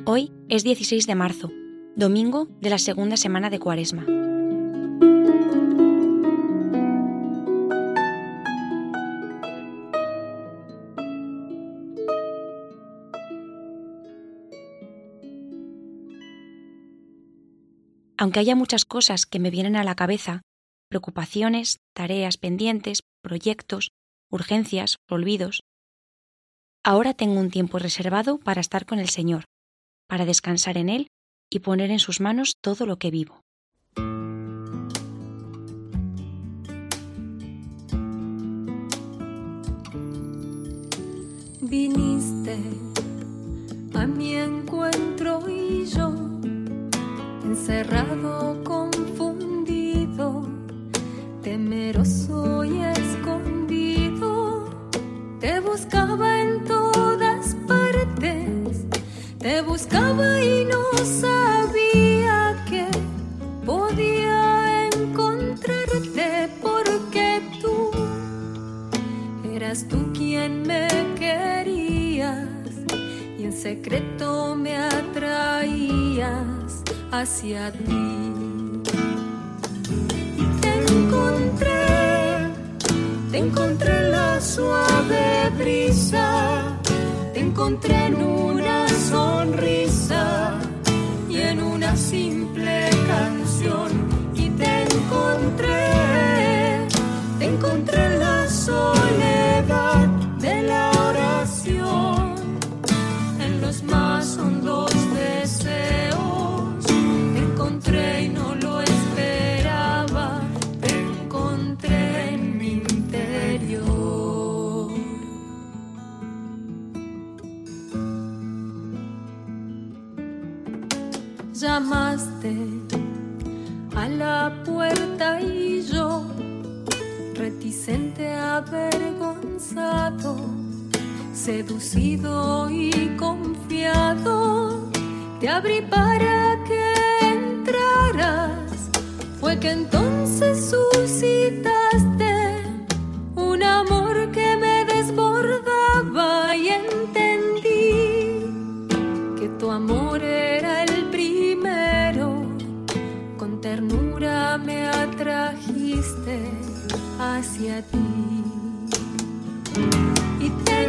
Hoy es 16 de marzo, domingo de la segunda semana de Cuaresma. Aunque haya muchas cosas que me vienen a la cabeza, preocupaciones, tareas pendientes, proyectos, urgencias, olvidos, ahora tengo un tiempo reservado para estar con el Señor, para descansar en Él y poner en sus manos todo lo que vivo. Viniste a mi encuentro y yo, encerrado, confundido, temeroso y escondido, te buscaba en todas partes, te buscaba y no sabía que podía encontrarte, porque tú eras tú quien me querías y en secreto me atraías hacia ti. Y te encontré en la suave brisa, te encontré en una sonrisa y en una simple canción. Y te encontré en la soledad de la oración, en los más hondos deseos. Te encontré y no lo esperaba, te encontré en mi interior. Llamaste a la puerta y yo, reticente, avergonzado, seducido y confiado, te abrí para que entraras. Fue que entonces suscitaste un amor que me desbordaba y entendí que tu amor era el primero. Con ternura me atrajiste hacia ti. Y te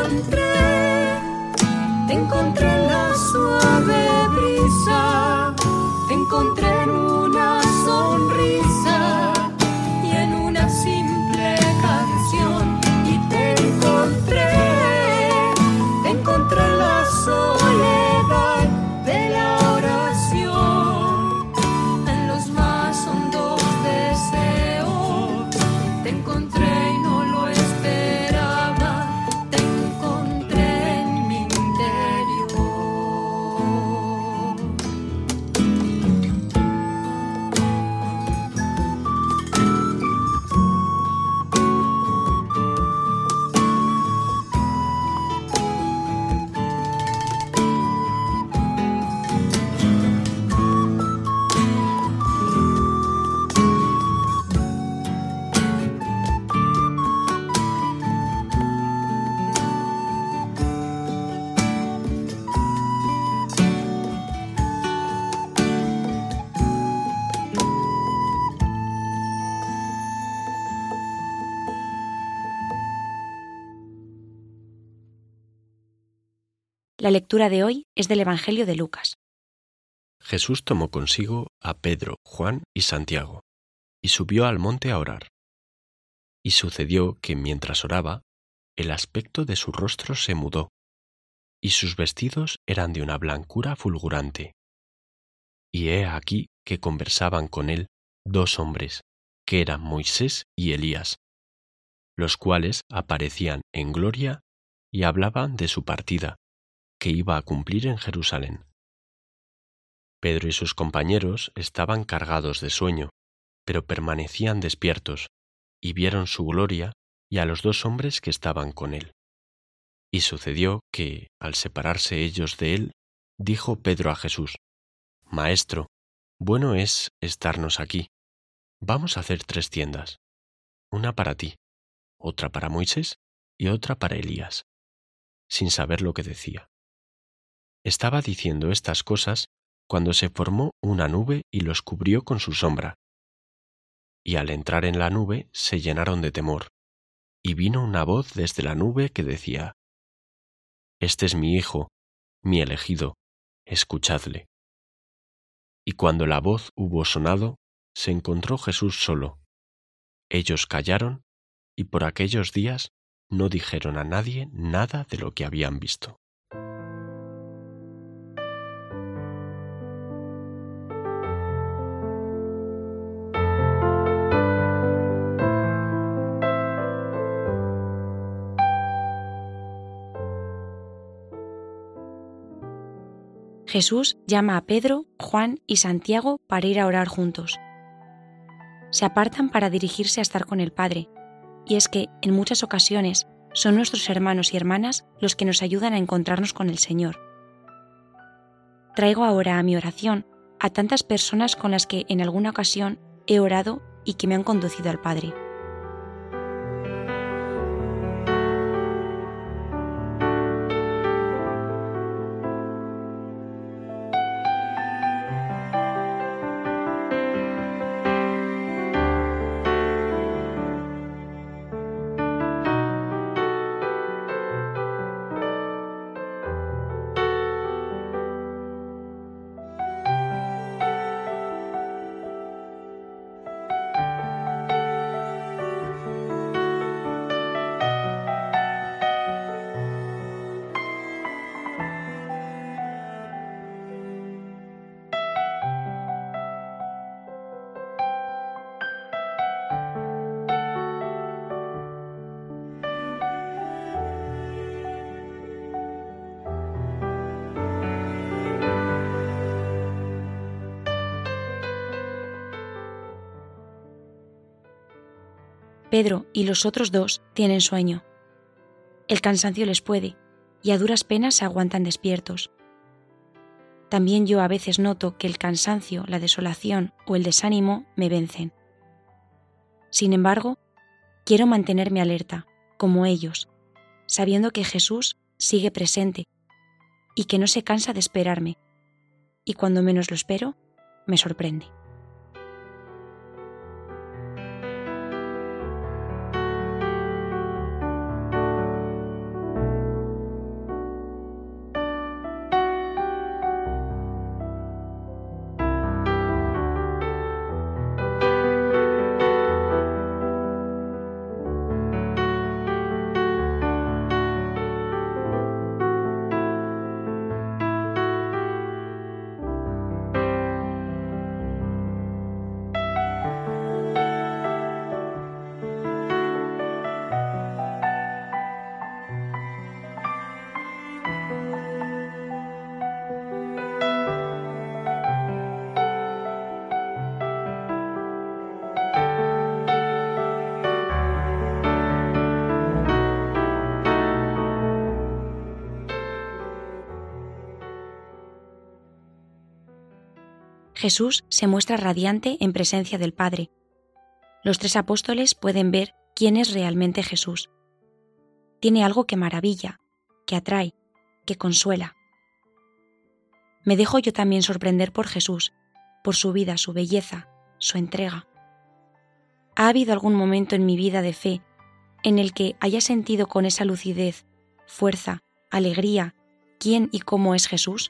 encontré en la suave brisa, te encontré en una sonrisa y en una simple canción. Y te encontré en la soledad de la oración, en los más hondos deseos. Te encontré y no lo esperaba, te encontré en mi interior. La lectura de hoy es del Evangelio de Lucas. Jesús tomó consigo a Pedro, Juan y Santiago, y subió al monte a orar. Y sucedió que mientras oraba, el aspecto de su rostro se mudó, y sus vestidos eran de una blancura fulgurante. Y he aquí que conversaban con él dos hombres, que eran Moisés y Elías, los cuales aparecían en gloria y hablaban de su partida, que iba a cumplir en Jerusalén. Pedro y sus compañeros estaban cargados de sueño, pero permanecían despiertos, y vieron su gloria y a los dos hombres que estaban con él. Y sucedió que, al separarse ellos de él, dijo Pedro a Jesús: Maestro, bueno es estarnos aquí. Vamos a hacer 3 tiendas, una para ti, otra para Moisés y otra para Elías, sin saber lo que decía. estaba diciendo estas cosas cuando se formó una nube y los cubrió con su sombra. Y al entrar en la nube se llenaron de temor, y vino una voz desde la nube que decía: «Este es mi Hijo, mi elegido, escuchadle». Y cuando la voz hubo sonado, se encontró Jesús solo. Ellos callaron, y por aquellos días no dijeron a nadie nada de lo que habían visto. Jesús llama a Pedro, Juan y Santiago para ir a orar juntos. Se apartan para dirigirse a estar con el Padre, y es que, en muchas ocasiones, son nuestros hermanos y hermanas los que nos ayudan a encontrarnos con el Señor. Traigo ahora a mi oración a tantas personas con las que en alguna ocasión he orado y que me han conducido al Padre. Pedro y los otros dos tienen sueño. El cansancio les puede, y a duras penas se aguantan despiertos. También yo a veces noto que el cansancio, la desolación o el desánimo me vencen. Sin embargo, quiero mantenerme alerta, como ellos, sabiendo que Jesús sigue presente y que no se cansa de esperarme, y cuando menos lo espero, me sorprende. Jesús se muestra radiante en presencia del Padre. Los 3 apóstoles pueden ver quién es realmente Jesús. Tiene algo que maravilla, que atrae, que consuela. Me dejo yo también sorprender por Jesús, por su vida, su belleza, su entrega. ¿Ha habido algún momento en mi vida de fe en el que haya sentido con esa lucidez, fuerza, alegría, quién y cómo es Jesús?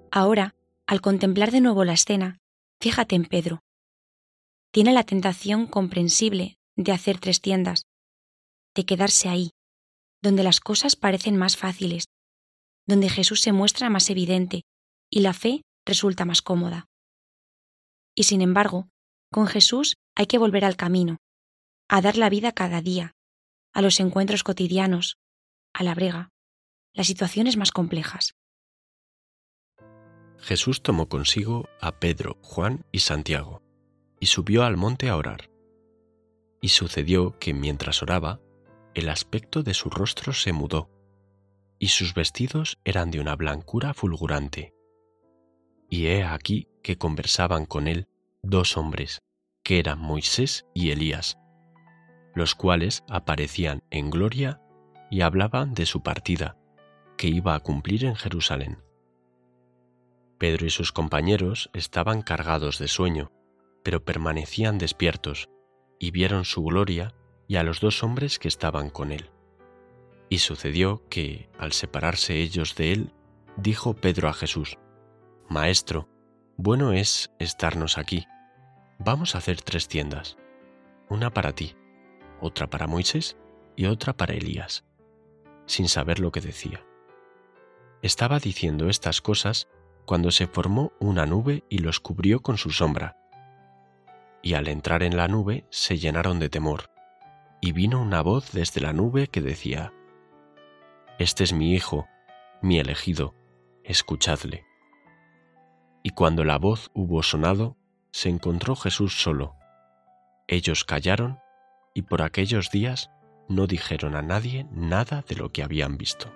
Ahora, al contemplar de nuevo la escena, fíjate en Pedro. Tiene la tentación comprensible de hacer 3 tiendas, de quedarse ahí, donde las cosas parecen más fáciles, donde Jesús se muestra más evidente y la fe resulta más cómoda. Y sin embargo, con Jesús hay que volver al camino, a dar la vida cada día, a los encuentros cotidianos, a la brega, las situaciones más complejas. Jesús tomó consigo a Pedro, Juan y Santiago, y subió al monte a orar. Y sucedió que mientras oraba, el aspecto de su rostro se mudó, y sus vestidos eran de una blancura fulgurante. Y he aquí que conversaban con él 2 hombres, que eran Moisés y Elías, los cuales aparecían en gloria y hablaban de su partida, que iba a cumplir en Jerusalén. Pedro y sus compañeros estaban cargados de sueño, pero permanecían despiertos, y vieron su gloria y a los 2 hombres que estaban con él. Y sucedió que, al separarse ellos de él, dijo Pedro a Jesús: «Maestro, bueno es estarnos aquí. Vamos a hacer 3 tiendas, una para ti, otra para Moisés y otra para Elías», sin saber lo que decía. Estaba diciendo estas cosas cuando se formó una nube y los cubrió con su sombra. Y al entrar en la nube se llenaron de temor, y vino una voz desde la nube que decía: «Este es mi Hijo, mi elegido, escuchadle». Y cuando la voz hubo sonado, se encontró Jesús solo. Ellos callaron, y por aquellos días no dijeron a nadie nada de lo que habían visto.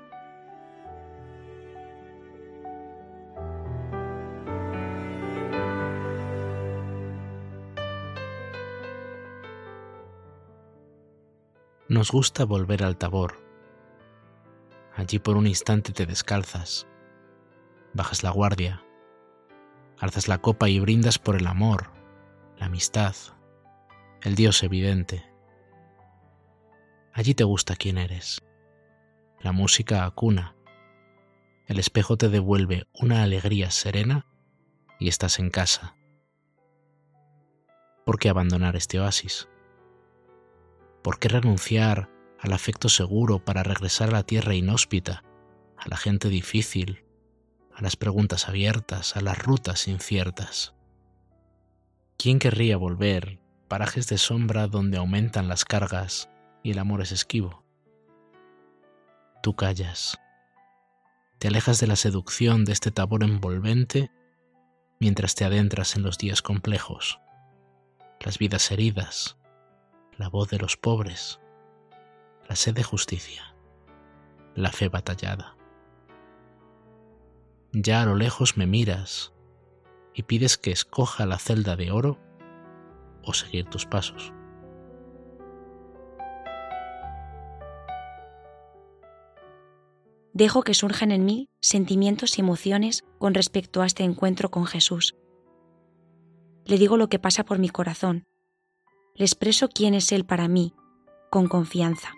Nos gusta volver al Tabor. Allí por un instante te descalzas, bajas la guardia, alzas la copa y brindas por el amor, la amistad, el Dios evidente. Allí te gusta quién eres. La música acuna, el espejo te devuelve una alegría serena y estás en casa. ¿Por qué abandonar este oasis? ¿Por qué renunciar al afecto seguro para regresar a la tierra inhóspita, a la gente difícil, a las preguntas abiertas, a las rutas inciertas? ¿Quién querría volver a parajes de sombra donde aumentan las cargas y el amor es esquivo? Tú callas. Te alejas de la seducción de este Tabor envolvente mientras te adentras en los días complejos, las vidas heridas, la voz de los pobres, la sed de justicia, la fe batallada. Ya a lo lejos me miras y pides que escoja la celda de oro o seguir tus pasos. Dejo que surjan en mí sentimientos y emociones con respecto a este encuentro con Jesús. Le digo lo que pasa por mi corazón. Le expreso quién es Él para mí, con confianza.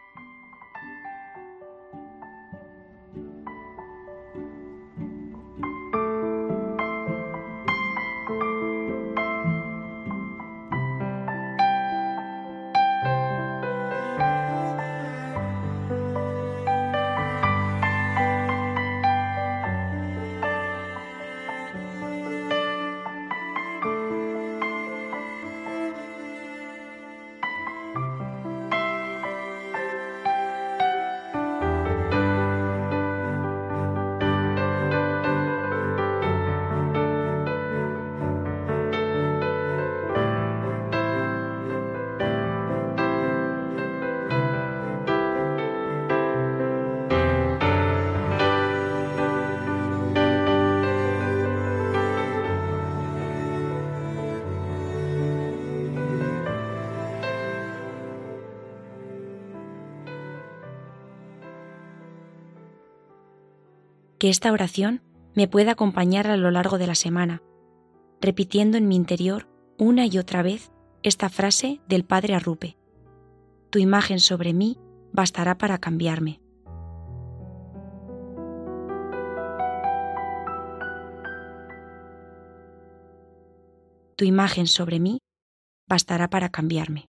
Que esta oración me pueda acompañar a lo largo de la semana, repitiendo en mi interior una y otra vez esta frase del Padre Arrupe: tu imagen sobre mí bastará para cambiarme. tu imagen sobre mí bastará para cambiarme.